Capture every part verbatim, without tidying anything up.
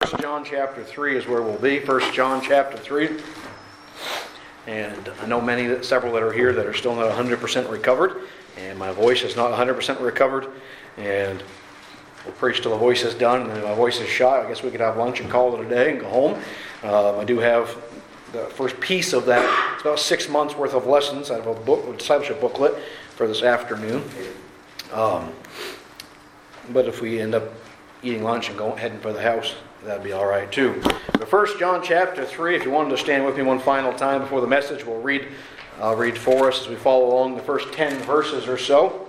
First John chapter three is where we'll be. First John chapter three. And I know many, that, several that are here that are still not one hundred percent recovered. And my voice is not one hundred percent recovered. And we'll preach till the voice is done. And then my voice is shot. I guess we could have lunch and call it a day and go home. Um, I do have the first piece of that. It's about six months worth of lessons out of a book, a discipleship booklet for this afternoon. Um, but if we end up eating lunch and going heading for the house, that'd be all right too. But First John chapter three, if you wanted to stand with me one final time before the message, we'll read. I'll read for us as we follow along the first ten verses or so.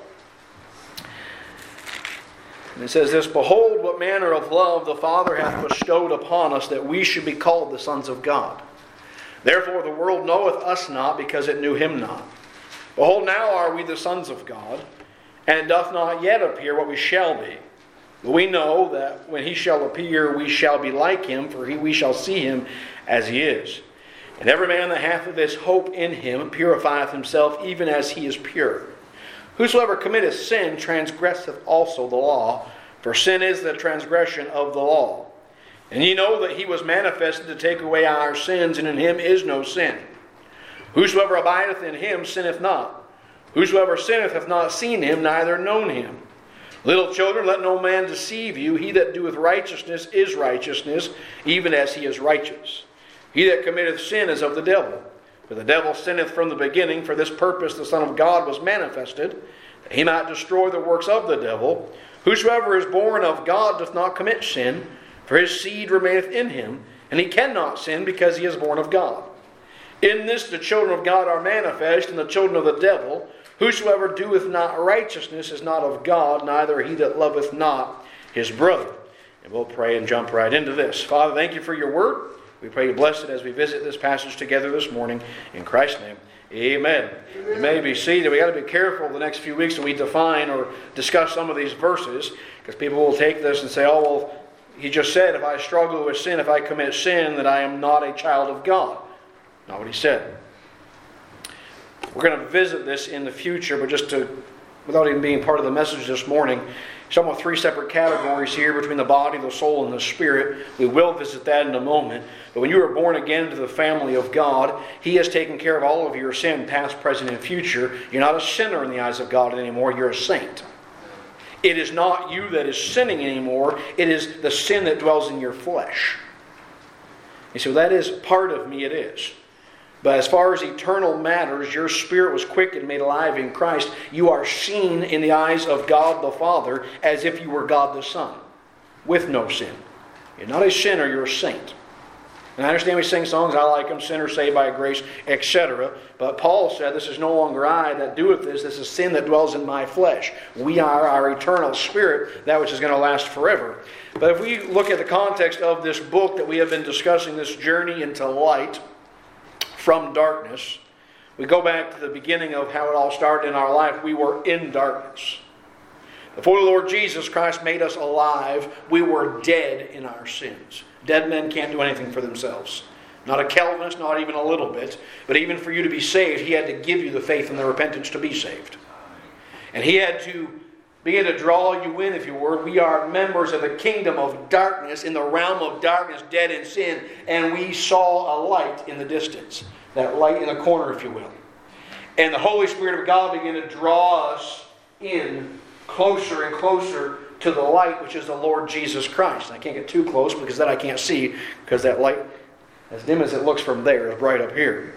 And it says this: Behold, what manner of love the Father hath bestowed upon us, that we should be called the sons of God. Therefore the world knoweth us not, because it knew him not. Behold, now are we the sons of God, and it doth not yet appear what we shall be. But we know that when he shall appear, we shall be like him, for he, we shall see him as he is. And every man that hath this hope in him purifieth himself, even as he is pure. Whosoever committeth sin transgresseth also the law, for sin is the transgression of the law. And ye know that he was manifested to take away our sins, and in him is no sin. Whosoever abideth in him sinneth not. Whosoever sinneth hath not seen him, neither known him. Little children, let no man deceive you. He that doeth righteousness is righteousness, even as he is righteous. He that committeth sin is of the devil. For the devil sinneth from the beginning. For this purpose the Son of God was manifested, that he might destroy the works of the devil. Whosoever is born of God doth not commit sin, for his seed remaineth in him, and he cannot sin, because he is born of God. In this the children of God are manifest, and the children of the devil. Whosoever doeth not righteousness is not of God, neither he that loveth not his brother. And we'll pray and jump right into this. Father, thank you for your word. We pray you bless it as we visit this passage together this morning. In Christ's name, amen. Amen. You may be seated. We've got to be careful the next few weeks when we define or discuss some of these verses, because people will take this and say, oh, well, he just said, if I struggle with sin, if I commit sin, that I am not a child of God. Not what he said. We're going to visit this in the future, but just to, without even being part of the message this morning, some of three separate categories here between the body, the soul, and the spirit. We will visit that in a moment. But when you are born again to the family of God, he has taken care of all of your sin, past, present, and future. You're not a sinner in the eyes of God anymore. You're a saint. It is not you that is sinning anymore. It is the sin that dwells in your flesh. You see, well, that is part of me, it is. But as far as eternal matters, your spirit was quickened, made alive in Christ. You are seen in the eyes of God the Father as if you were God the Son, with no sin. You're not a sinner, you're a saint. And I understand we sing songs, I like them, sinner saved by grace, et cetera. But Paul said, this is no longer I that doeth this, this is sin that dwells in my flesh. We are our eternal spirit, that which is going to last forever. But if we look at the context of this book that we have been discussing, this journey into light, from darkness, we go back to the beginning of how it all started in our life. We were in darkness. Before the Lord Jesus Christ made us alive, we were dead in our sins. Dead men can't do anything for themselves. Not a Calvinist, not even a little bit. But even for you to be saved, he had to give you the faith and the repentance to be saved. And he had to begin to draw you in, if you were. We are members of the kingdom of darkness, in the realm of darkness, dead in sin. And we saw a light in the distance. That light in the corner, if you will. And the Holy Spirit of God began to draw us in closer and closer to the light, which is the Lord Jesus Christ. I can't get too close because then I can't see, because that light, as dim as it looks from there, is bright up here.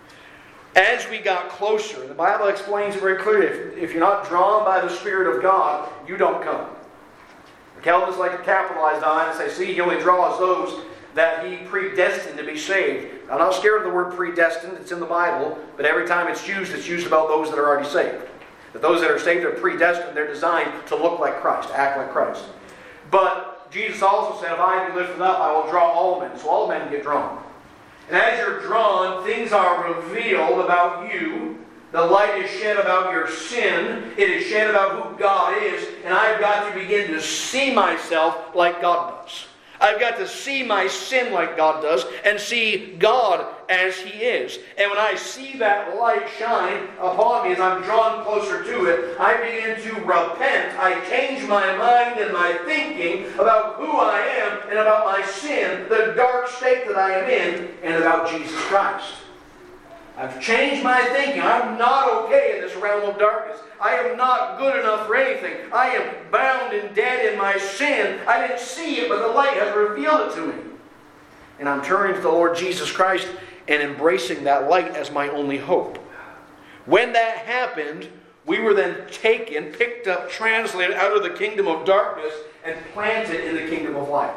As we got closer, the Bible explains it very clearly. If, if you're not drawn by the Spirit of God, you don't come. The Calvinists like to capitalize on it and say, see, he only draws those that he predestined to be saved. I'm not scared of the word predestined. It's in the Bible. But every time it's used, it's used about those that are already saved. That those that are saved are predestined. They're designed to look like Christ, act like Christ. But Jesus also said, if I be lifted up, I will draw all men. So all men get drawn. And as you're drawn, things are revealed about you. The light is shed about your sin. It is shed about who God is. And I've got to begin to see myself like God does. I've got to see my sin like God does and see God as He is. And when I see that light shine upon me as I'm drawn closer to it, I begin to repent. I change my mind and my thinking about who I am and about my sin, the dark state that I am in, and about Jesus Christ. I've changed my thinking. I'm not okay in this realm of darkness. I am not good enough for anything. I am bound and dead in my sin. I didn't see it, but the light has revealed it to me. And I'm turning to the Lord Jesus Christ and embracing that light as my only hope. When that happened, we were then taken, picked up, translated out of the kingdom of darkness and planted in the kingdom of light.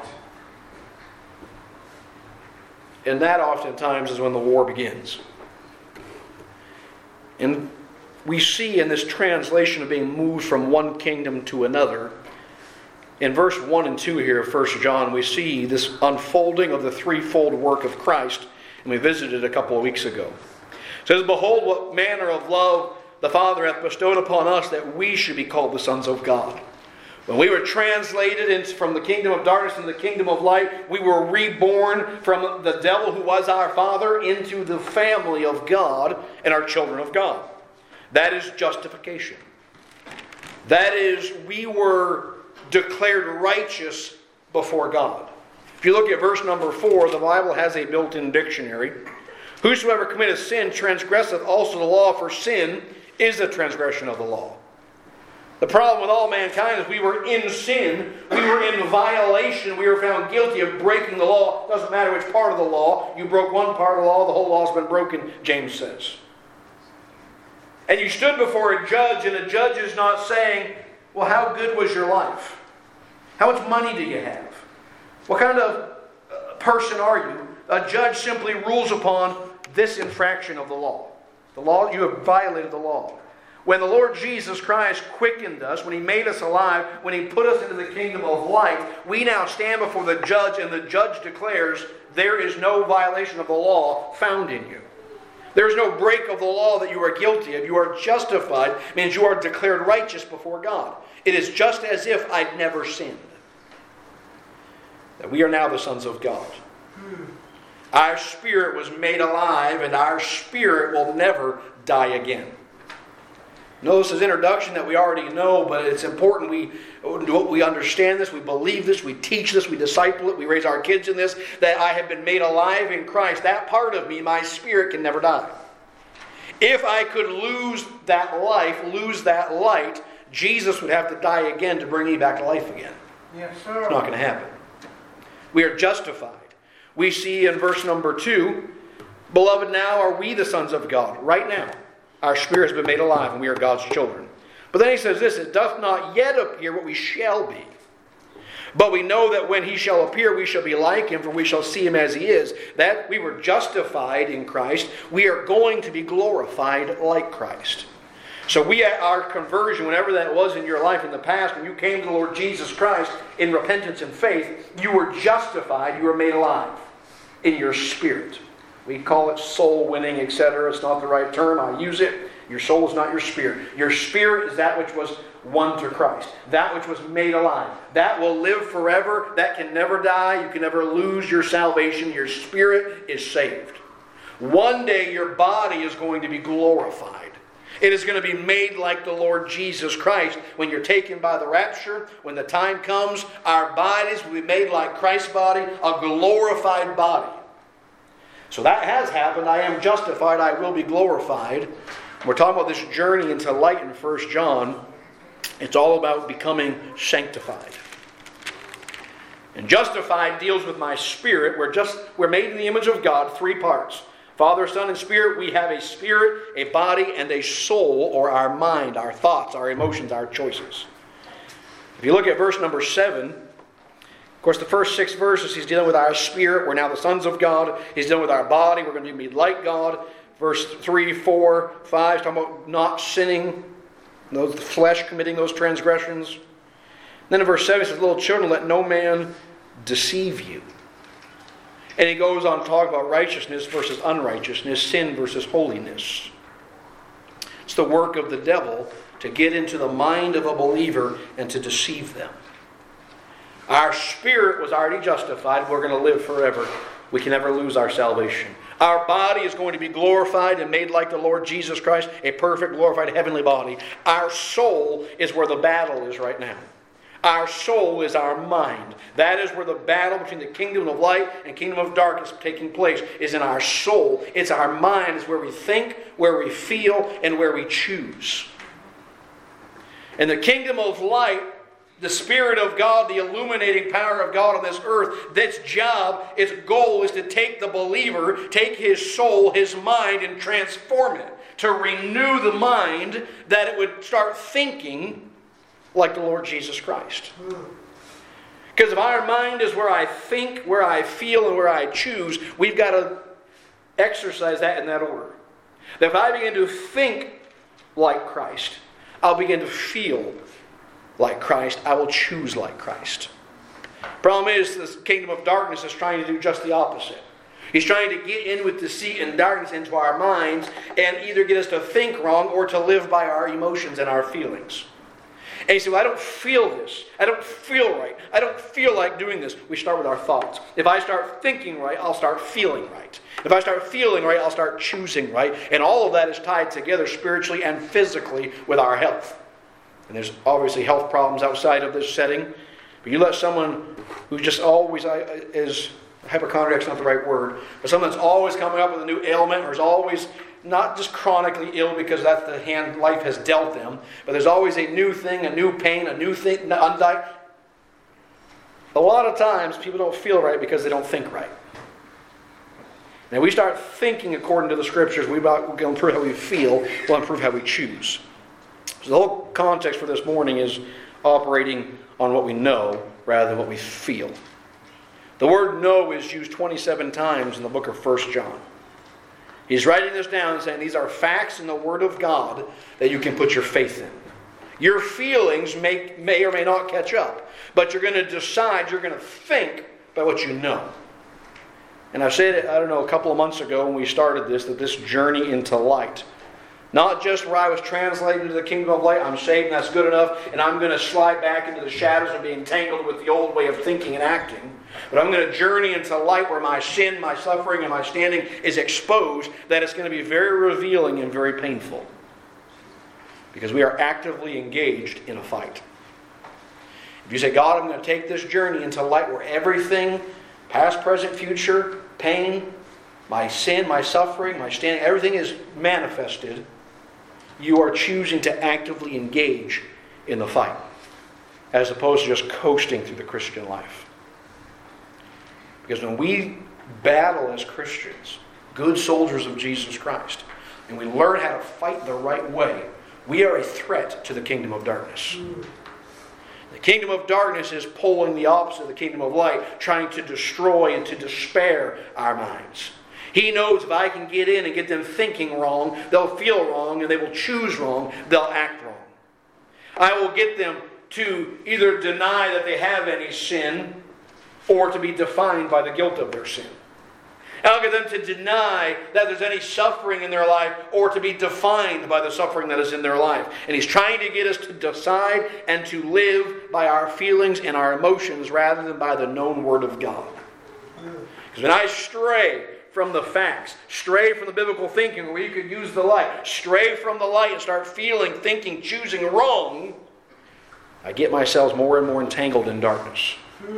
And that oftentimes is when the war begins. And we see in this translation of being moved from one kingdom to another, in verse one and two here of First John, we see this unfolding of the threefold work of Christ, and we visited a couple of weeks ago. It says, "Behold, what manner of love the Father hath bestowed upon us, that we should be called the sons of God." When we were translated into, from the kingdom of darkness into the kingdom of light, we were reborn from the devil who was our father into the family of God and our children of God. That is justification. That is, we were declared righteous before God. If you look at verse number four, the Bible has a built-in dictionary. "Whosoever committeth sin transgresseth also the law, for sin is the transgression of the law." The problem with all mankind is we were in sin. We were in violation. We were found guilty of breaking the law. Doesn't matter which part of the law. You broke one part of the law, the whole law's been broken, James says. And you stood before a judge, and the judge is not saying, well, how good was your life? How much money do you have? What kind of person are you? A judge simply rules upon this infraction of the law. The law, you have violated the law. When the Lord Jesus Christ quickened us, when He made us alive, when He put us into the kingdom of light, we now stand before the judge, and the judge declares there is no violation of the law found in you. There is no break of the law that you are guilty of. You are justified. It means you are declared righteous before God. It is just as if I'd never sinned. That we are now the sons of God. Our spirit was made alive, and our spirit will never die again. Notice his introduction that we already know, but it's important we, we understand this, we believe this, we teach this, we disciple it, we raise our kids in this, that I have been made alive in Christ. That part of me, my spirit, can never die. If I could lose that life, lose that light, Jesus would have to die again to bring me back to life again. Yes, sir. It's not going to happen. We are justified. We see in verse number two, "Beloved, now are we the sons of God." Right now. Our spirit has been made alive, and we are God's children. But then he says this, "It doth not yet appear what we shall be. But we know that when He shall appear, we shall be like Him, for we shall see Him as He is." That we were justified in Christ. We are going to be glorified like Christ. So we, our conversion, whenever that was in your life in the past, when you came to the Lord Jesus Christ in repentance and faith, you were justified, you were made alive in your spirit. We call it soul winning, et cetera. It's not the right term. I use it. Your soul is not your spirit. Your spirit is that which was won to Christ. That which was made alive. That will live forever. That can never die. You can never lose your salvation. Your spirit is saved. One day your body is going to be glorified. It is going to be made like the Lord Jesus Christ. When you're taken by the rapture, when the time comes, our bodies will be made like Christ's body, a glorified body. So that has happened. I am justified. I will be glorified. We're talking about this journey into light in First John. It's all about becoming sanctified. And justified deals with my spirit. We're just we're made in the image of God, three parts. Father, Son, and Spirit. We have a spirit, a body, and a soul, or our mind, our thoughts, our emotions, our choices. If you look at verse number seven, of course, the first six verses, he's dealing with our spirit. We're now the sons of God. He's dealing with our body. We're going to be like God. Verse three, four, five, he's talking about not sinning, those the flesh committing those transgressions. And then in verse seven, he says, "Little children, let no man deceive you." And he goes on to talk about righteousness versus unrighteousness, sin versus holiness. It's the work of the devil to get into the mind of a believer and to deceive them. Our spirit was already justified. We're going to live forever. We can never lose our salvation. Our body is going to be glorified and made like the Lord Jesus Christ, a perfect, glorified, heavenly body. Our soul is where the battle is right now. Our soul is our mind. That is where the battle between the kingdom of light and kingdom of darkness taking place, is in our soul. It's our mind. It's where we think, where we feel, and where we choose. In the kingdom of light, the Spirit of God, the illuminating power of God on this earth, its job, its goal is to take the believer, take his soul, his mind, and transform it. To renew the mind, that it would start thinking like the Lord Jesus Christ. Because if our mind is where I think, where I feel, and where I choose, we've got to exercise that in that order. That if I begin to think like Christ, I'll begin to feel like Christ. I will choose like Christ. Problem is, this kingdom of darkness is trying to do just the opposite. He's trying to get in with deceit and darkness into our minds and either get us to think wrong or to live by our emotions and our feelings. And you say, well, I don't feel this. I don't feel right. I don't feel like doing this. We start with our thoughts. If I start thinking right, I'll start feeling right. If I start feeling right, I'll start choosing right. And all of that is tied together spiritually and physically with our health. And there's obviously health problems outside of this setting. But you let someone who just always is, hypochondriac's not the right word, but someone that's always coming up with a new ailment or is always not just chronically ill because that's the hand life has dealt them, but there's always a new thing, a new pain, a new thing. Undiagnosed. A lot of times people don't feel right because they don't think right. Now we start thinking according to the Scriptures, we will improve how we feel, we'll improve how we choose. So the whole context for this morning is operating on what we know rather than what we feel. The word know is used twenty-seven times in the book of First John. He's writing this down and saying these are facts in the Word of God that you can put your faith in. Your feelings may, may or may not catch up, but you're going to decide, you're going to think by what you know. And I said it, I don't know, a couple of months ago when we started this, that this journey into light, not just where I was translated into the kingdom of light, I'm saved and that's good enough, and I'm going to slide back into the shadows and be entangled with the old way of thinking and acting. But I'm going to journey into light where my sin, my suffering, and my standing is exposed, that it's going to be very revealing and very painful. Because we are actively engaged in a fight. If you say, God, I'm going to take this journey into light where everything, past, present, future, pain, my sin, my suffering, my standing, everything is manifested, you are choosing to actively engage in the fight, as opposed to just coasting through the Christian life. Because when we battle as Christians, good soldiers of Jesus Christ, and we learn how to fight the right way, we are a threat to the kingdom of darkness. The kingdom of darkness is pulling the opposite of the kingdom of light, trying to destroy and to despair our minds. He knows if I can get in and get them thinking wrong, they'll feel wrong and they will choose wrong, they'll act wrong. I will get them to either deny that they have any sin or to be defined by the guilt of their sin. I'll get them to deny that there's any suffering in their life or to be defined by the suffering that is in their life. And he's trying to get us to decide and to live by our feelings and our emotions rather than by the known Word of God. Because when I stray from the facts, stray from the biblical thinking where you could use the light, stray from the light and start feeling, thinking, choosing wrong, I get myself more and more entangled in darkness.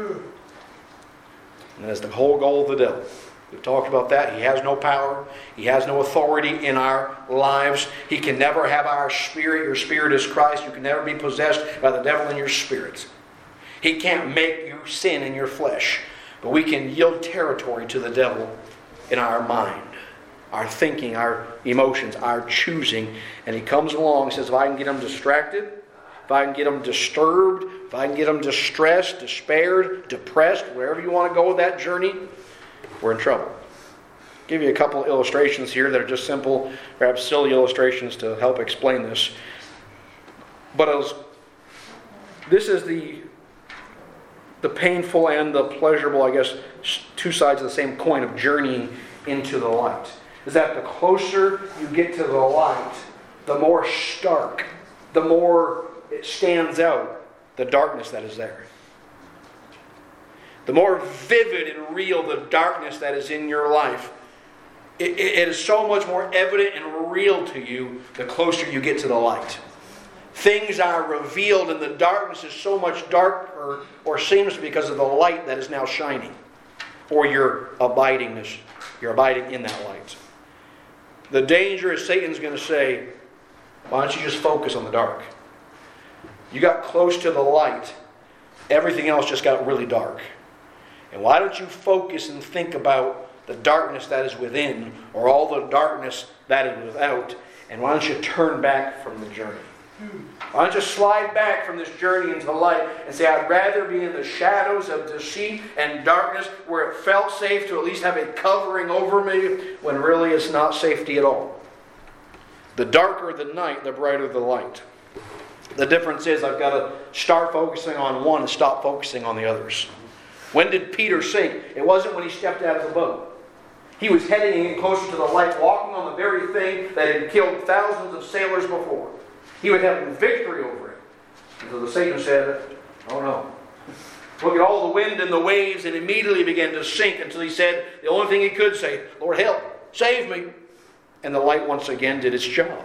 And that's the whole goal of the devil. We've talked about that. He has no power. He has no authority in our lives. He can never have our spirit. Your spirit is Christ. You can never be possessed by the devil in your spirit. He can't make you sin in your flesh. But we can yield territory to the devil in our mind, our thinking, our emotions, our choosing. And he comes along and says, if I can get him distracted, if I can get them disturbed, if I can get them distressed, despaired, depressed, wherever you want to go with that journey, we're in trouble. I'll give you a couple of illustrations here that are just simple, perhaps silly illustrations to help explain this. But it was, this is the, the painful and the pleasurable, I guess, two sides of the same coin of journeying into the light. Is that the closer you get to the light, the more stark, the more it stands out the darkness that is there. the more vivid and real the darkness that is in your life, it, it is so much more evident and real to you the closer you get to the light. Things are revealed and the darkness is so much darker, or seems because of the light that is now shining. Or your abidingness. You're abiding in that light. The danger is Satan's going to say, why don't you just focus on the dark? You got close to the light. Everything else just got really dark. And why don't you focus and think about the darkness that is within, or all the darkness that is without, and why don't you turn back from the journey? Why don't you slide back from this journey into the light and say, I'd rather be in the shadows of deceit and darkness where it felt safe to at least have it covering over me, when really it's not safety at all. The darker the night, the brighter the light. The difference is I've got to start focusing on one and stop focusing on the others. When did Peter sink? It wasn't when he stepped out of the boat. He was heading in closer to the light, walking on the very thing that had killed thousands of sailors before. He would have victory over it. And so the Satan said, oh no. Look at all the wind and the waves, and immediately began to sink until he said the only thing he could say, Lord, help, save me. And the light once again did its job.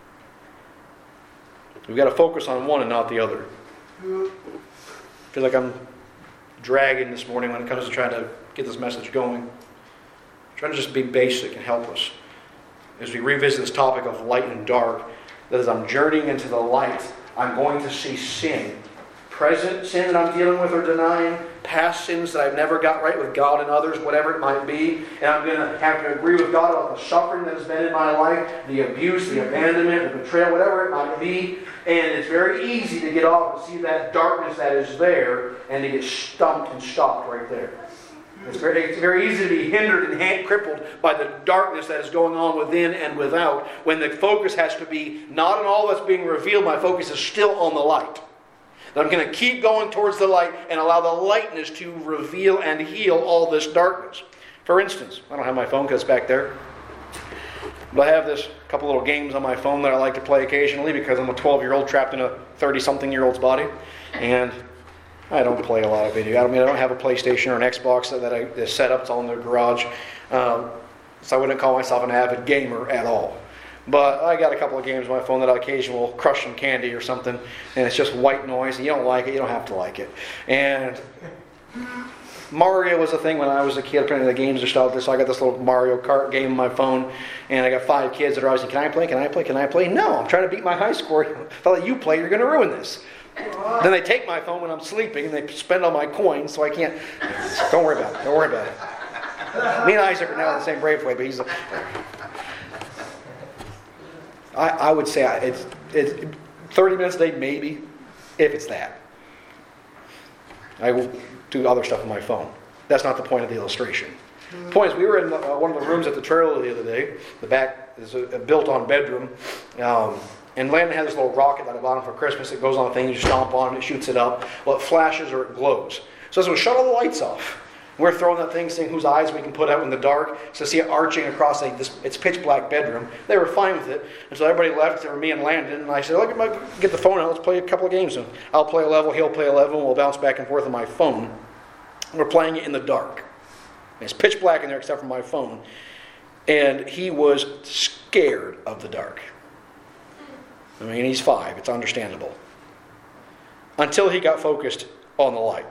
We've got to focus on one and not the other. I feel like I'm dragging this morning when it comes to trying to get this message going. I'm trying to just be basic and help us as we revisit this topic of light and dark. That as I'm journeying into the light, I'm going to see sin. Present sin that I'm dealing with or denying, past sins that I've never got right with God and others, whatever it might be, and I'm going to have to agree with God about the suffering that has been in my life, the abuse, the abandonment, the betrayal, whatever it might be. And it's very easy to get off and see that darkness that is there and to get stumped and stopped right there. It's very, it's very easy to be hindered and hand crippled by the darkness that is going on within and without, when the focus has to be not on all that's being revealed. My focus is still on the light. I'm going to keep going towards the light and allow the lightness to reveal and heal all this darkness. For instance, I don't have my phone because it's back there. But I have this couple little games on my phone that I like to play occasionally because I'm a twelve-year-old trapped in a thirty-something-year-old's body. And I don't play a lot of video. I mean, I don't have a PlayStation or an Xbox that I is set up. It's all in the garage. Um, so I wouldn't call myself an avid gamer at all. But I got a couple of games on my phone that I occasionally will crush some candy or something, and it's just white noise, and you don't like it, you don't have to like it. And Mario was a thing when I was a kid. Apparently the games are still out there, so I got this little Mario Kart game on my phone, and I got five kids that are always saying, can I play, can I play, can I play? No, I'm trying to beat my high score. If I let you play, you're going to ruin this. Then they take my phone when I'm sleeping, and they spend all my coins, so I can't. Don't worry about it, don't worry about it. Me and Isaac are now in the same Braveway, but he's... A, I, I would say it's, it's thirty minutes a day, maybe, if it's that. I will do other stuff on my phone. That's not the point of the illustration. The point is, we were in the, uh, one of the rooms at the trailer the other day. The back is a, a built-on bedroom. Um, and Landon had this little rocket that I bought him for Christmas. It goes on a thing, you stomp on it, it shoots it up. Well, it flashes or it glows. So as we shut all the lights off, we're throwing that thing, seeing whose eyes we can put out in the dark. So see it arching across a, this it's pitch black bedroom. They were fine with it. And so everybody left except for me and Landon. And I said, look, get the phone out. Let's play a couple of games. And I'll play a level. He'll play a level. And we'll bounce back and forth on my phone. And we're playing it in the dark. And it's pitch black in there except for my phone. And he was scared of the dark. I mean, he's five. It's understandable. Until he got focused on the light.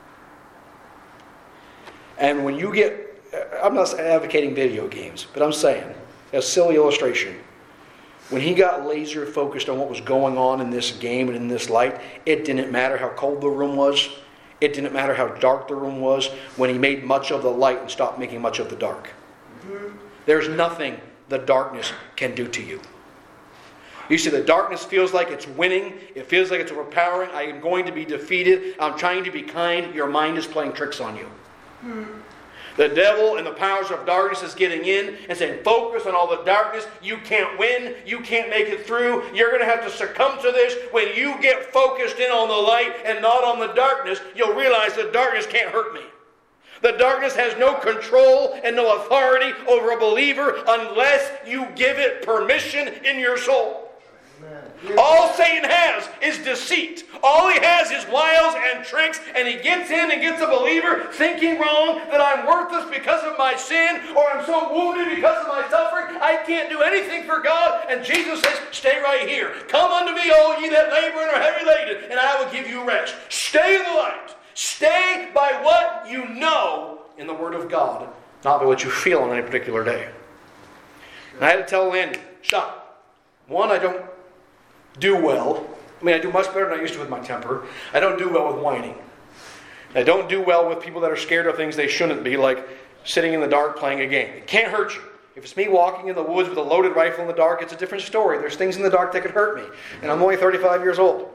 And when you get, I'm not advocating video games, but I'm saying, a silly illustration, when he got laser focused on what was going on in this game and in this light, it didn't matter how cold the room was. It didn't matter how dark the room was when he made much of the light and stopped making much of the dark. Mm-hmm. There's nothing the darkness can do to you. You see, the darkness feels like it's winning. It feels like it's overpowering. I am going to be defeated. I'm trying to be kind. Your mind is playing tricks on you. Hmm. The devil and the powers of darkness is getting in and saying, focus on all the darkness. You can't win. You can't make it through. You're going to have to succumb to this. When you get focused in on the light and not on the darkness, you'll realize the darkness can't hurt me. The darkness has no control and no authority over a believer unless you give it permission in your soul. All Satan has is deceit. All he has is wiles and tricks, and he gets in and gets a believer thinking wrong, that I'm worthless because of my sin, or I'm so wounded because of my suffering, I can't do anything for God. And Jesus says, stay right here. Come unto me, all ye that labor and are heavy laden, and I will give you rest. Stay in the light. Stay by what you know in the Word of God, not by what you feel on any particular day. And I had to tell Landy, stop. One, I don't do well. I mean, I do much better than I used to with my temper. I don't do well with whining. I don't do well with people that are scared of things they shouldn't be, like sitting in the dark playing a game. It can't hurt you. If it's me walking in the woods with a loaded rifle in the dark, it's a different story. There's things in the dark that could hurt me. And I'm only thirty-five years old.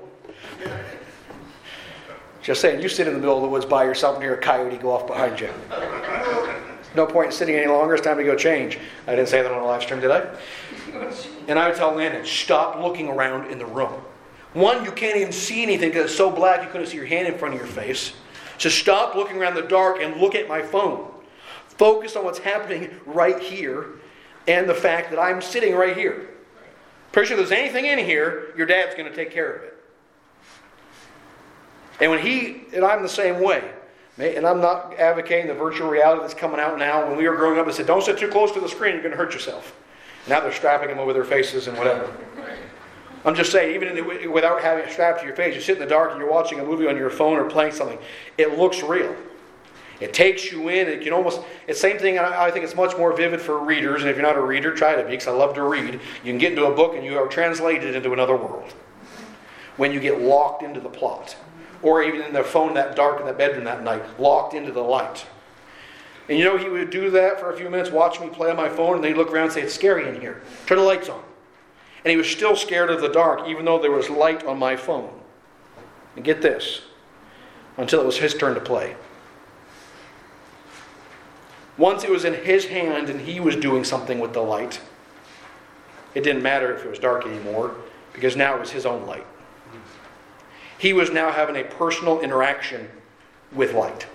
Just saying, you sit in the middle of the woods by yourself and hear a coyote go off behind you. No point in sitting any longer. It's time to go change. I didn't say that on a live stream, did I? And I would tell Landon, stop looking around in the room. One, you can't even see anything because it's so black you couldn't see your hand in front of your face. So stop looking around the dark and look at my phone. Focus on what's happening right here and the fact that I'm sitting right here. Pretty sure if there's anything in here, your dad's going to take care of it. And when he, and I'm the same way. And I'm not advocating the virtual reality that's coming out now. When we were growing up, they said, don't sit too close to the screen, you're going to hurt yourself. Now they're strapping them over their faces and whatever. I'm just saying, even in the, without having it strapped to your face, you sit in the dark and you're watching a movie on your phone or playing something. It looks real. It takes you in. It can almost, it's the same thing. I, I think it's much more vivid for readers. And if you're not a reader, try to be, because I love to read. You can get into a book and you are translated into another world when you get locked into the plot. Or even in their phone that dark in that bedroom that night, locked into the light. And you know, he would do that for a few minutes, watch me play on my phone, and then he'd look around and say, it's scary in here. Turn the lights on. And he was still scared of the dark, even though there was light on my phone. And get this, until it was his turn to play. Once it was in his hand and he was doing something with the light, it didn't matter if it was dark anymore, because now it was his own light. He was now having a personal interaction with light.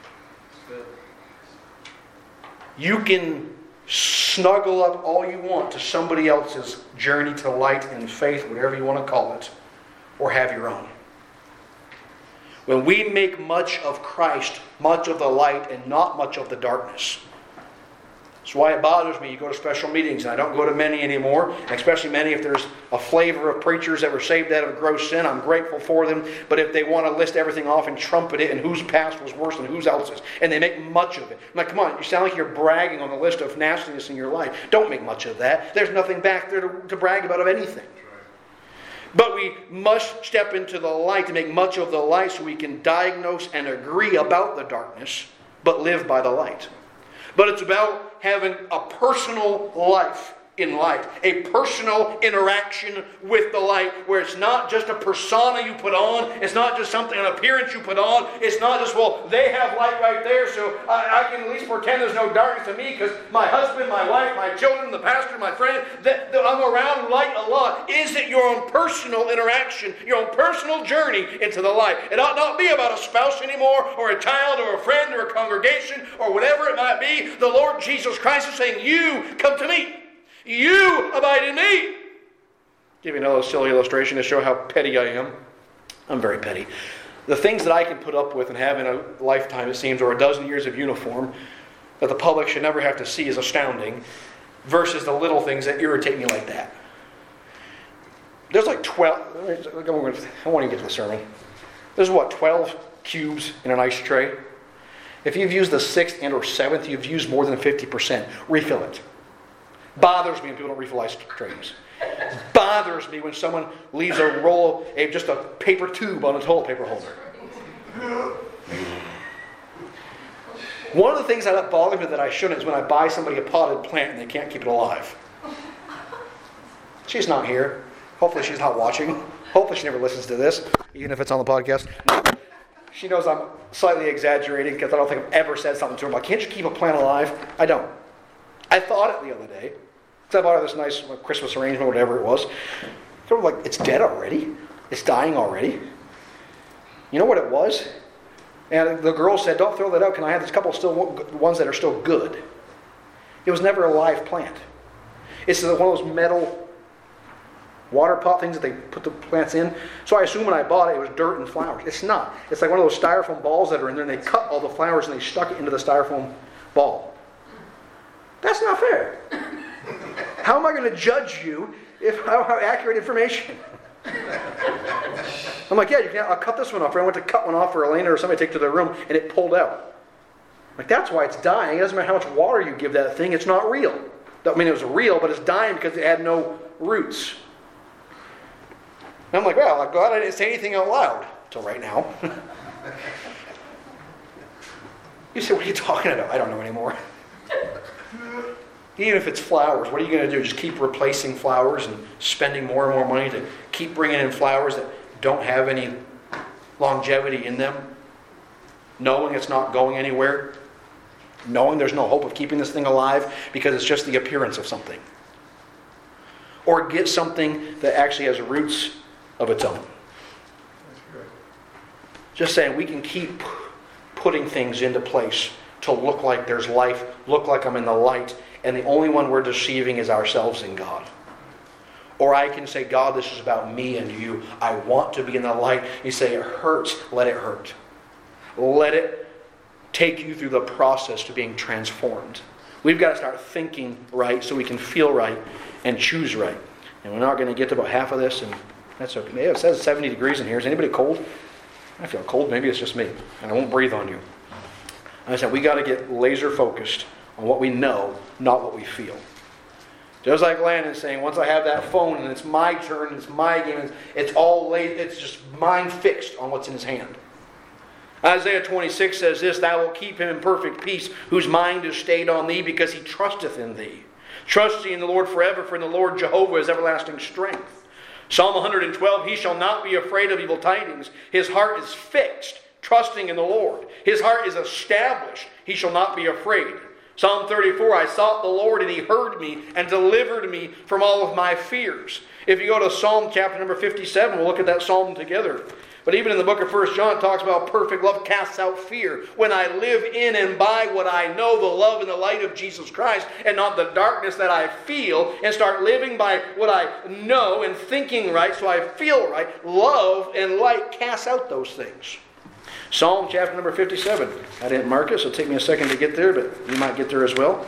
You can snuggle up all you want to somebody else's journey to light and faith, whatever you want to call it, or have your own. When we make much of Christ, much of the light, and not much of the darkness. That's why it bothers me. You go to special meetings, and I don't go to many anymore, and especially many if there's a flavor of preachers that were saved out of gross sin. I'm grateful for them. But if they want to list everything off and trumpet it and whose past was worse than whose else's, and they make much of it. I'm like, come on, you sound like you're bragging on the list of nastiness in your life. Don't make much of that. There's nothing back there to, to brag about of anything. But we must step into the light to make much of the light so we can diagnose and agree about the darkness, but live by the light. But it's about having a personal life in light. A personal interaction with the light, where it's not just a persona you put on. It's not just something, an appearance you put on. It's not just, well, they have light right there, so I, I can at least pretend there's no darkness to me because my husband, my wife, my children, the pastor, my friend, that, that I'm around light a lot. Is it your own personal interaction, your own personal journey into the light? It ought not be about a spouse anymore, or a child, or a friend, or a congregation, or whatever it might be. The Lord Jesus Christ is saying, you come to me. You abide in me. Give you another silly illustration to show how petty I am. I'm very petty. The things that I can put up with and have in a lifetime, it seems, or a dozen years of uniform, that the public should never have to see is astounding, versus the little things that irritate me like that. There's like twelve, I won't even get to the sermon. There's what, twelve cubes in an ice tray? If you've used the sixth and or seventh, you've used more than fifty percent. Refill it. Bothers me when people don't refill ice trays. Bothers me when someone leaves a roll, a, just a paper tube on a toilet paper holder. One of the things that bothers me that I shouldn't is when I buy somebody a potted plant and they can't keep it alive. She's not here. Hopefully she's not watching. Hopefully she never listens to this, even if it's on the podcast. She knows I'm slightly exaggerating because I don't think I've ever said something to her like, can't you keep a plant alive? I don't. I thought it the other day. Because I bought her this nice Christmas arrangement, whatever it was. Sort of like, it's dead already. It's dying already. You know what it was? And the girl said, don't throw that out. Can I have this couple still ones that are still good? It was never a live plant. It's one of those metal water pot things that they put the plants in. So I assume when I bought it, it was dirt and flowers. It's not. It's like one of those styrofoam balls that are in there, and they cut all the flowers and they stuck it into the styrofoam ball. That's not fair. How am I going to judge you if I don't have accurate information? I'm like, yeah, you can, I'll cut this one off. I went to cut one off for Elena or somebody to take to their room, and it pulled out. Like, that's why it's dying. It doesn't matter how much water you give that thing. It's not real. I mean, it was real, but it's dying because it had no roots. And I'm like, well, I'm glad I didn't say anything out loud until right now. You say, what are you talking about? I don't know anymore. Even if it's flowers, what are you going to do? Just keep replacing flowers and spending more and more money to keep bringing in flowers that don't have any longevity in them? Knowing it's not going anywhere? Knowing there's no hope of keeping this thing alive because it's just the appearance of something? Or get something that actually has roots of its own? Just saying, we can keep putting things into place to look like there's life, look like I'm in the light, and the only one we're deceiving is ourselves in God. Or I can say, God, this is about me and you. I want to be in the light. You say, it hurts. Let it hurt. Let it take you through the process to being transformed. We've got to start thinking right so we can feel right and choose right. And we're not going to get to about half of this, and that's okay. It says seventy degrees in here. Is anybody cold? I feel cold. Maybe it's just me, and I won't breathe on you. I said, we got to get laser focused on what we know, not what we feel. Just like Landon saying, once I have that phone and it's my turn, and it's my game, it's, it's all laid, it's just mind fixed on what's in his hand. Isaiah twenty-six says this, thou wilt keep him in perfect peace, whose mind is stayed on thee, because he trusteth in thee. Trust ye in the Lord forever, for in the Lord Jehovah is everlasting strength. Psalm one hundred twelve, he shall not be afraid of evil tidings. His heart is fixed, trusting in the Lord. His heart is established. He shall not be afraid. Psalm thirty-four, I sought the Lord, and he heard me and delivered me from all of my fears. If you go to Psalm chapter number fifty-seven, we'll look at that psalm together. But even in the book of First John, it talks about perfect love casts out fear. When I live in and by what I know, the love and the light of Jesus Christ, and not the darkness that I feel, and start living by what I know and thinking right so I feel right, love and light casts out those things. Psalm chapter number fifty-seven. I didn't mark it, so it'll take me a second to get there, but you might get there as well.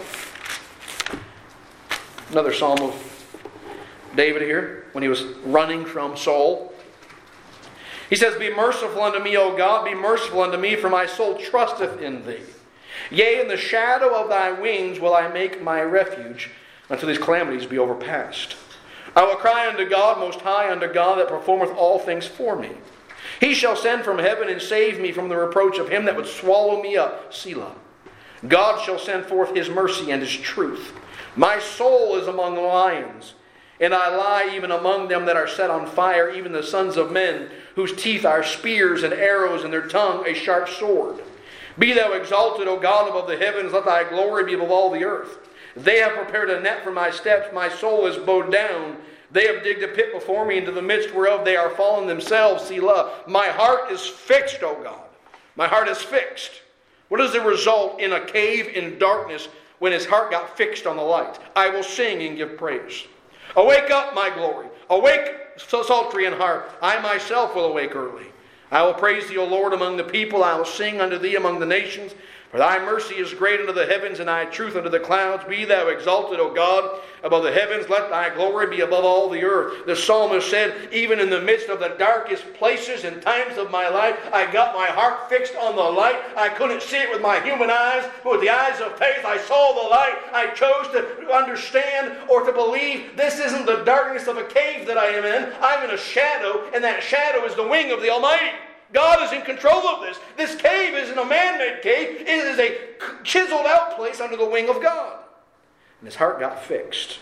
Another psalm of David here, when he was running from Saul. He says, be merciful unto me, O God, be merciful unto me, for my soul trusteth in thee. Yea, in the shadow of thy wings will I make my refuge, until these calamities be overpast. I will cry unto God, most high, unto God that performeth all things for me. He shall send from heaven and save me from the reproach of him that would swallow me up. Selah. God shall send forth his mercy and his truth. My soul is among lions, and I lie even among them that are set on fire, even the sons of men, whose teeth are spears and arrows, and their tongue a sharp sword. Be thou exalted, O God, above the heavens, let thy glory be above all the earth. They have prepared a net for my steps, my soul is bowed down. They have digged a pit before me, into the midst whereof they are fallen themselves. Selah. My heart is fixed, O God. My heart is fixed. What is the result in a cave in darkness when his heart got fixed on the light? I will sing and give praise. Awake up, my glory. Awake, sultry in heart. I myself will awake early. I will praise thee, O Lord, among the people. I will sing unto thee among the nations. For thy mercy is great unto the heavens, and thy truth unto the clouds. Be thou exalted, O God, above the heavens. Let thy glory be above all the earth. The psalmist said, even in the midst of the darkest places and times of my life, I got my heart fixed on the light. I couldn't see it with my human eyes, but with the eyes of faith, I saw the light. I chose to understand or to believe this isn't the darkness of a cave that I am in. I'm in a shadow, and that shadow is the wing of the Almighty. God is in control of this. This cave isn't a man-made cave. It is a chiseled out place under the wing of God. And his heart got fixed.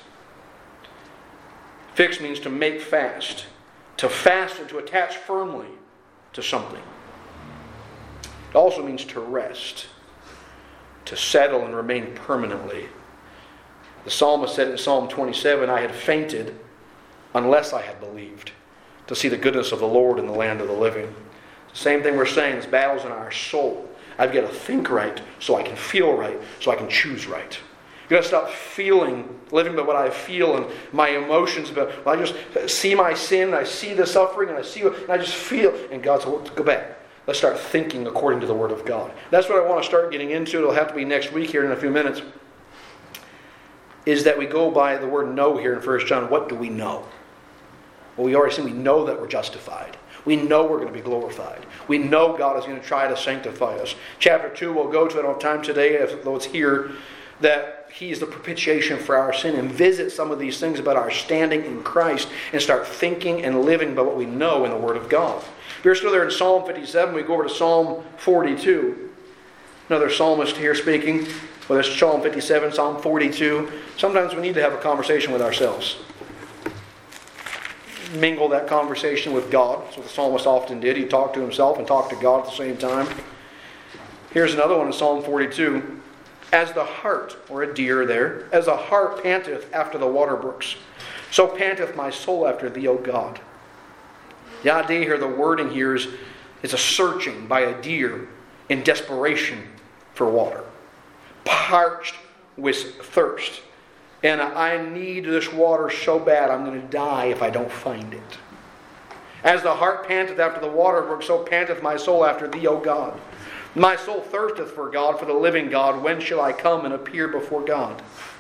Fixed means to make fast. To fasten, to attach firmly to something. It also means to rest. To settle and remain permanently. The psalmist said in Psalm twenty-seven, I had fainted unless I had believed to see the goodness of the Lord in the land of the living. Same thing we're saying, this battle's in our soul. I've got to think right so I can feel right, so I can choose right. You've got to stop feeling, living by what I feel and my emotions. But I just see my sin, and I see the suffering, and I see what, and I just feel. And God said, well, go back. Let's start thinking according to the Word of God. That's what I want to start getting into. It'll have to be next week here in a few minutes. Is that we go by the word know here in First John. What do we know? Well, we already seen we know that we're justified. We know we're going to be glorified. We know God is going to try to sanctify us. Chapter two, we'll go to it. I don't have time today, though it's here, that He is the propitiation for our sin, and visit some of these things about our standing in Christ and start thinking and living by what we know in the Word of God. If you're still there in Psalm fifty-seven, we go over to Psalm forty-two. Another psalmist here speaking. Whether it's Psalm fifty-seven, Psalm forty-two. Sometimes we need to have a conversation with ourselves. Mingle that conversation with God. That's what the psalmist often did. He talked to himself and talked to God at the same time. Here's another one in Psalm forty-two. As the hart, or a deer there, as a hart panteth after the water brooks, so panteth my soul after thee, O God. The idea here, the wording here is, is a searching by a deer in desperation for water. Parched with thirst. And I need this water so bad I'm going to die if I don't find it. As the hart panteth after the water brook, so panteth my soul after thee, O God. My soul thirsteth for God, for the living God. When shall I come and appear before God?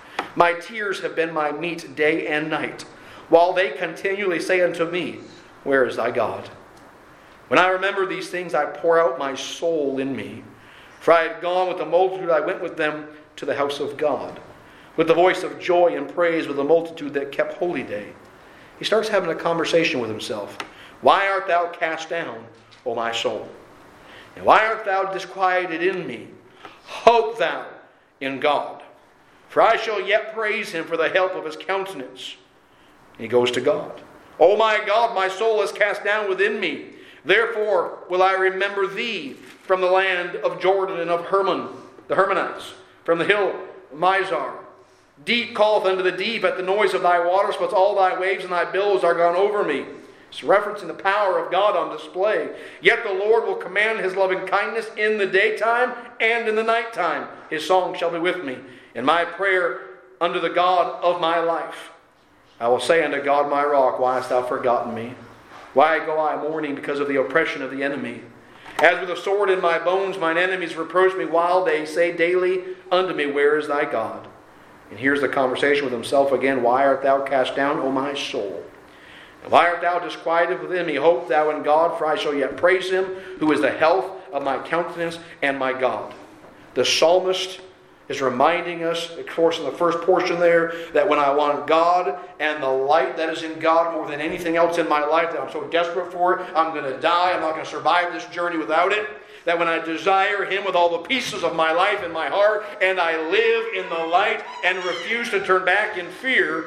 My tears have been my meat day and night, while they continually say unto me, where is thy God? When I remember these things, I pour out my soul in me. For I had gone with the multitude, I went with them to the house of God, with the voice of joy and praise, with the multitude that kept holy day. He starts having a conversation with himself. Why art thou cast down, O my soul? And why art thou disquieted in me? Hope thou in God. For I shall yet praise him for the help of his countenance. And he goes to God. O my God, my soul is cast down within me. Therefore will I remember thee from the land of Jordan and of Hermon, the Hermonites, from the hill of Mizar. Deep calleth unto the deep at the noise of thy waters, but all thy waves and thy billows are gone over me. It's referencing the power of God on display. Yet the Lord will command his loving kindness in the daytime and in the nighttime. His song shall be with me, and my prayer unto the God of my life. I will say unto God my rock, why hast thou forgotten me? Why go I mourning because of the oppression of the enemy? As with a sword in my bones, mine enemies reproach me, while they say daily unto me, where is thy God? And here's the conversation with himself again. Why art thou cast down, O my soul? And why art thou disquieted within me? Hope thou in God, for I shall yet praise him, who is the health of my countenance and my God. The psalmist is reminding us, of course, in the first portion there, that when I want God and the light that is in God more than anything else in my life, that I'm so desperate for it, I'm going to die, I'm not going to survive this journey without it, that when I desire him with all the pieces of my life and my heart, and I live in the light and refuse to turn back in fear,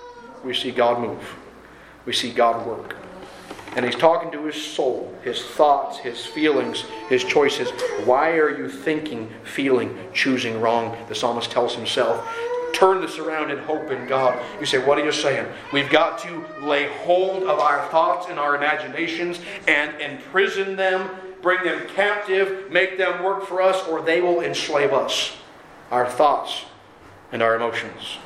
we see God move. We see God work. And he's talking to his soul, his thoughts, his feelings, his choices. Why are you thinking, feeling, choosing wrong? The psalmist tells himself. Turn this around and hope in God. You say, what are you saying? We've got to lay hold of our thoughts and our imaginations and imprison them, bring them captive, make them work for us, or they will enslave us. Our thoughts and our emotions.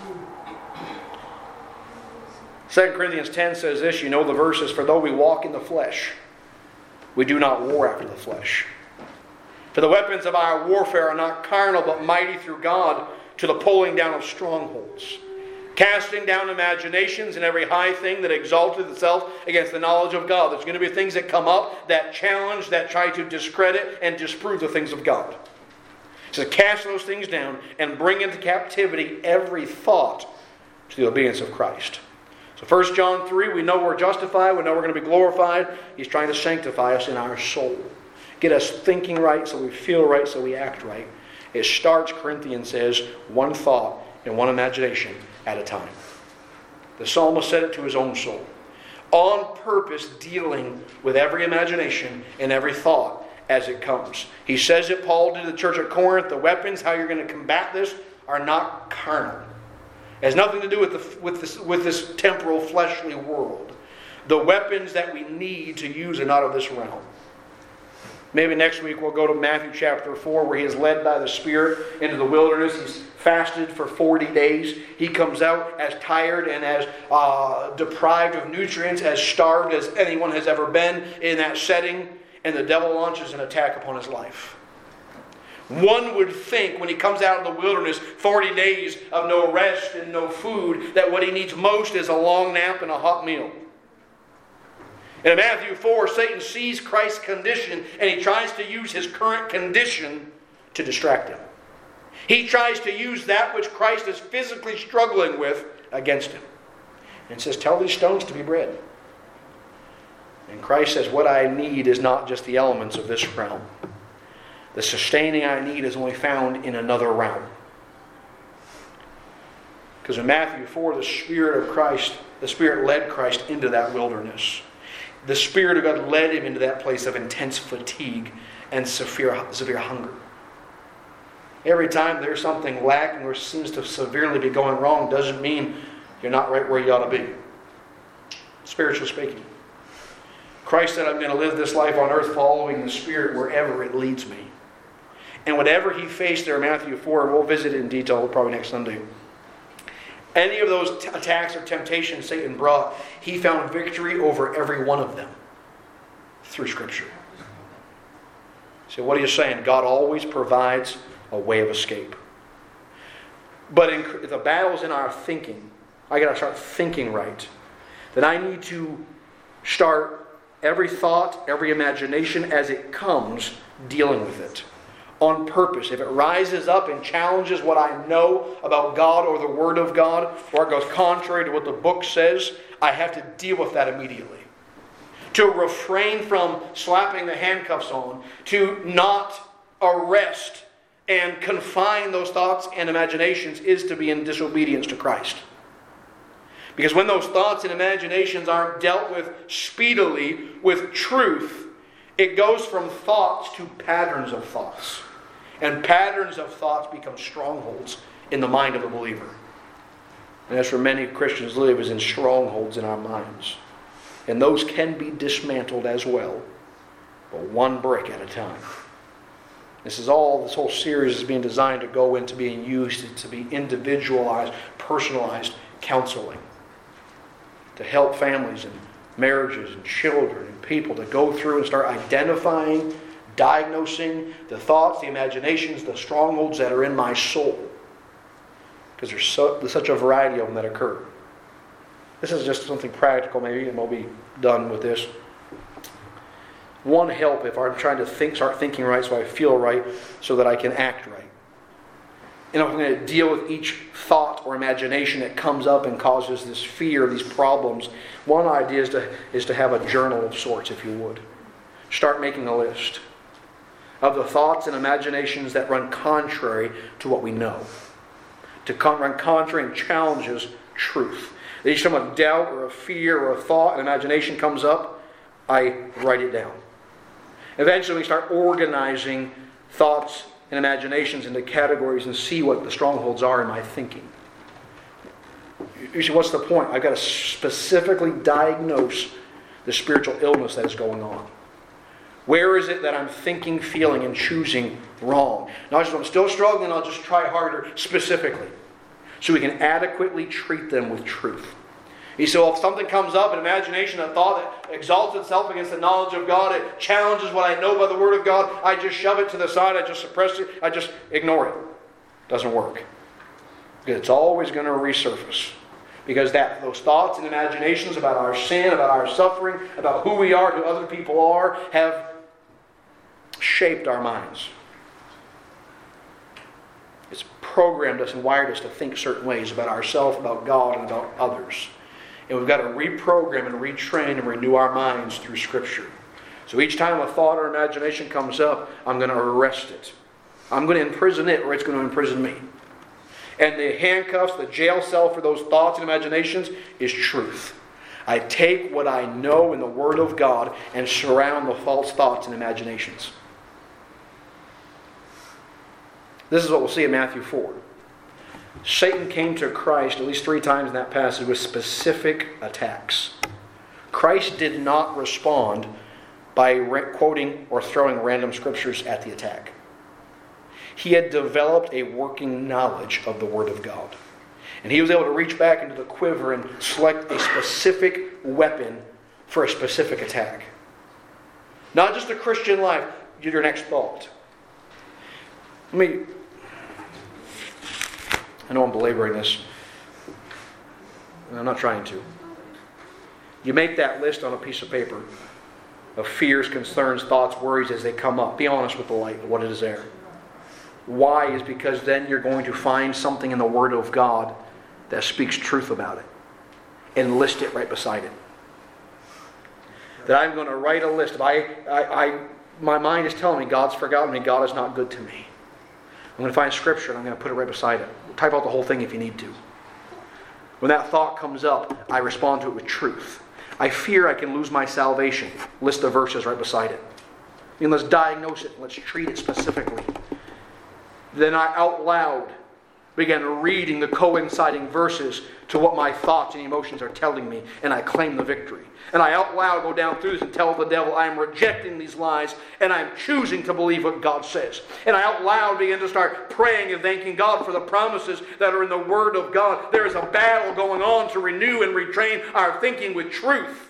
Second Corinthians ten says this, you know the verses, for though we walk in the flesh, we do not war after the flesh. For the weapons of our warfare are not carnal, but mighty through God to the pulling down of strongholds, casting down imaginations and every high thing that exalted itself against the knowledge of God. There's going to be things that come up that challenge, that try to discredit and disprove the things of God. So cast those things down and bring into captivity every thought to the obedience of Christ. So First John three, we know we're justified, we know we're going to be glorified. He's trying to sanctify us in our soul. Get us thinking right so we feel right, so we act right. It starts, Corinthians says, one thought and one imagination at a time. The psalmist said it to his own soul. On purpose dealing with every imagination and every thought as it comes. He says it, Paul did to the church at Corinth, the weapons, how you're going to combat this, are not carnal. It has nothing to do with, the, with, this, with this temporal, fleshly world. The weapons that we need to use are not of this realm. Maybe next week we'll go to Matthew chapter four, where he is led by the Spirit into the wilderness. He's fasted for forty days. He comes out as tired and as uh, deprived of nutrients, as starved as anyone has ever been in that setting. And the devil launches an attack upon his life. One would think when he comes out of the wilderness, forty days of no rest and no food, that what he needs most is a long nap and a hot meal. In Matthew four, Satan sees Christ's condition and he tries to use his current condition to distract him. He tries to use that which Christ is physically struggling with against him. And says, tell these stones to be bread. And Christ says, what I need is not just the elements of this realm. The sustaining I need is only found in another realm. Because in Matthew four, the Spirit of Christ, the Spirit led Christ into that wilderness. The Spirit of God led him into that place of intense fatigue and severe, severe hunger. Every time there's something lacking or seems to severely be going wrong doesn't mean you're not right where you ought to be. Spiritually speaking. Christ said, I'm going to live this life on earth following the Spirit wherever it leads me. And whatever he faced there in Matthew four, and we'll visit it in detail probably next Sunday. Any of those t- attacks or temptations Satan brought, he found victory over every one of them through Scripture. So what are you saying? God always provides a way of escape. But in, if the battle's in our thinking, I got to start thinking right. Then I need to start every thought, every imagination as it comes, dealing with it. On purpose. If it rises up and challenges what I know about God or the Word of God, or it goes contrary to what the book says, I have to deal with that immediately. To refrain from slapping the handcuffs on, to not arrest and confine those thoughts and imaginations, is to be in disobedience to Christ. Because when those thoughts and imaginations aren't dealt with speedily with truth, it goes from thoughts to patterns of thoughts. And patterns of thoughts become strongholds in the mind of a believer. And that's where many Christians live, is in strongholds in our minds. And those can be dismantled as well, but one brick at a time. This is all, this whole series is being designed to go into being used to be individualized, personalized counseling. To help families and marriages and children and people to go through and start identifying, diagnosing the thoughts, the imaginations, the strongholds that are in my soul. Because there's, so, there's such a variety of them that occur. This is just something practical maybe, and we'll be done with this. One help if I'm trying to think, start thinking right so I feel right, so that I can act right. And if I'm going to deal with each thought or imagination that comes up and causes this fear, these problems, one idea is to, is to have a journal of sorts, if you would. Start making a list of the thoughts and imaginations that run contrary to what we know. To con- run contrary and challenges truth. Each time a doubt or a fear or a thought and imagination comes up, I write it down. Eventually we start organizing thoughts and imaginations into categories and see what the strongholds are in my thinking. You see, what's the point? I've got to specifically diagnose the spiritual illness that is going on. Where is it that I'm thinking, feeling, and choosing wrong? Not just if I'm still struggling, I'll just try harder specifically. So we can adequately treat them with truth. You see, so if something comes up, an imagination, a thought that exalts itself against the knowledge of God, it challenges what I know by the Word of God, I just shove it to the side, I just suppress it, I just ignore it. Doesn't work. Because it's always going to resurface. Because that those thoughts and imaginations about our sin, about our suffering, about who we are, who other people are, have shaped our minds. It's programmed us and wired us to think certain ways about ourselves, about God, and about others. And we've got to reprogram and retrain and renew our minds through Scripture. So each time a thought or imagination comes up, I'm going to arrest it. I'm going to imprison it, or it's going to imprison me. And the handcuffs, the jail cell for those thoughts and imaginations is truth. I take what I know in the Word of God and surround the false thoughts and imaginations. This is what we'll see in Matthew four. Satan came to Christ at least three times in that passage with specific attacks. Christ did not respond by re- quoting or throwing random scriptures at the attack. He had developed a working knowledge of the Word of God. And he was able to reach back into the quiver and select a specific weapon for a specific attack. Not just the Christian life, your next thought. Let me, I know I'm belaboring this, and I'm not trying to. You make that list on a piece of paper of fears, concerns, thoughts, worries as they come up. Be honest with the light, what is there. Why is because then you're going to find something in the Word of God that speaks truth about it. And list it right beside it. That I'm going to write a list. If I, I, I, my mind is telling me God's forgotten me, God is not good to me. I'm going to find Scripture and I'm going to put it right beside it. Type out the whole thing if you need to. When that thought comes up, I respond to it with truth. I fear I can lose my salvation. List the verses right beside it. I mean, let's diagnose it. Let's treat it specifically. Then I out loud began reading the coinciding verses to what my thoughts and emotions are telling me, and I claim the victory. And I out loud go down through this and tell the devil I am rejecting these lies, and I am choosing to believe what God says. And I out loud begin to start praying and thanking God for the promises that are in the Word of God. There is a battle going on to renew and retrain our thinking with truth.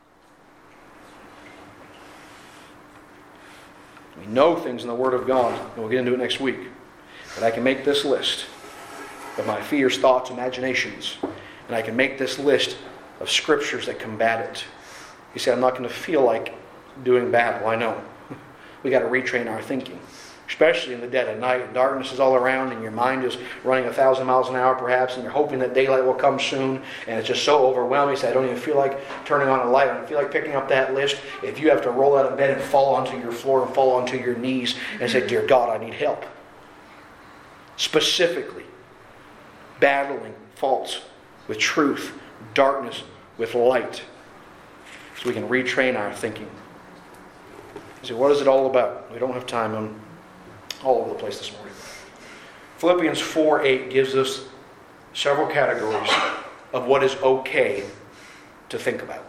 We know things in the Word of God, and we'll get into it next week. But I can make this list of my fears, thoughts, imaginations. And I can make this list of scriptures that combat it. You say, I'm not going to feel like doing battle. I know. We got to retrain our thinking. Especially in the dead of night. And darkness is all around and your mind is running a thousand miles an hour perhaps. And you're hoping that daylight will come soon. And it's just so overwhelming. You say, I don't even feel like turning on a light. I don't feel like picking up that list. If you have to roll out of bed and fall onto your floor and fall onto your knees and say, Dear God, I need help. Specifically, battling faults with truth, darkness with light, so we can retrain our thinking. You say, what is it all about? We don't have time. I'm all over the place this morning. Philippians four eight gives us several categories of what is okay to think about.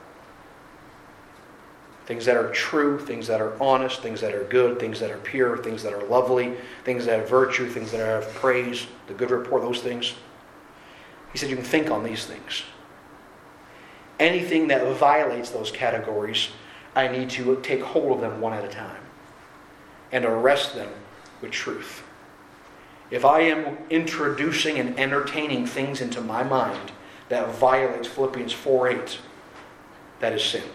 Things that are true, things that are honest, things that are good, things that are pure, things that are lovely, things that have virtue, things that have praise, the good report, those things. He said you can think on these things. Anything that violates those categories, I need to take hold of them one at a time and arrest them with truth. If I am introducing and entertaining things into my mind that violates Philippians four eight, that is sin.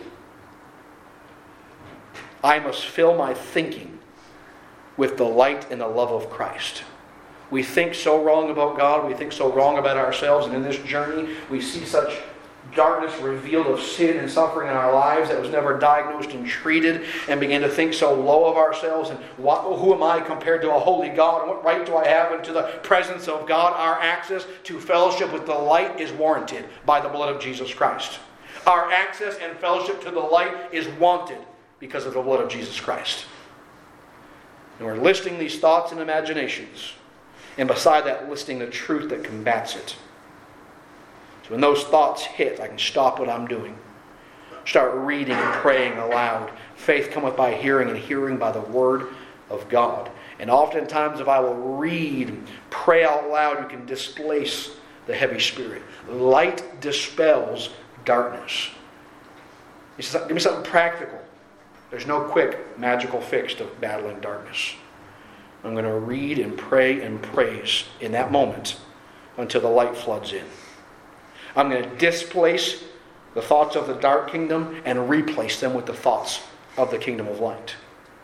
I must fill my thinking with the light and the love of Christ. We think so wrong about God. We think so wrong about ourselves. And in this journey, we see such darkness revealed of sin and suffering in our lives that was never diagnosed and treated, and begin to think so low of ourselves. And what, who am I compared to a holy God? And what right do I have into the presence of God? Our access to fellowship with the light is warranted by the blood of Jesus Christ. Our access and fellowship to the light is wanted because of the blood of Jesus Christ. And we're listing these thoughts and imaginations. And beside that, listing the truth that combats it. So when those thoughts hit, I can stop what I'm doing. Start reading and praying aloud. Faith cometh by hearing, and hearing by the word of God. And oftentimes, if I will read and pray out loud, you can displace the heavy spirit. Light dispels darkness. He says, give me something practical. There's no quick, magical fix to battling darkness. I'm going to read and pray and praise in that moment until the light floods in. I'm going to displace the thoughts of the dark kingdom and replace them with the thoughts of the kingdom of light.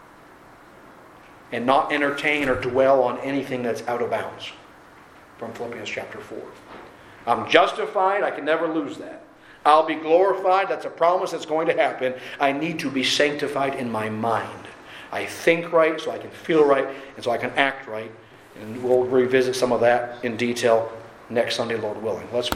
And not entertain or dwell on anything that's out of bounds. From Philippians chapter four. I'm justified. I can never lose that. I'll be glorified. That's a promise that's going to happen. I need to be sanctified in my mind. I think right so I can feel right and so I can act right. And we'll revisit some of that in detail next Sunday, Lord willing. Let's